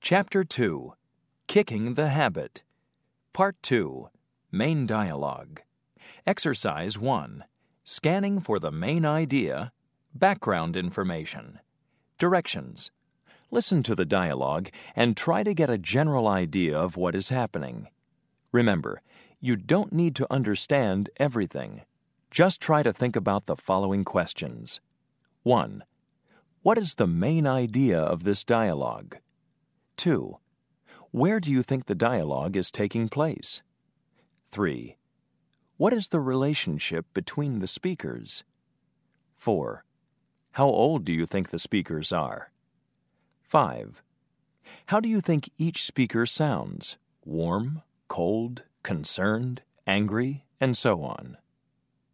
Chapter 2, Kicking the Habit. Part 2, Main Dialogue. Exercise 1, Scanning for the main idea, background information. Directions. Listen to the dialogue and try to get a general idea of what is happening. Remember, you don't need to understand everything. Just try to think about the following questions. 1. What is the main idea of this dialogue? 2. Where do you think the dialogue is taking place? 3. What is the relationship between the speakers? 4. How old do you think the speakers are? 5. How do you think each speaker sounds? Warm, cold, concerned, angry, and so on.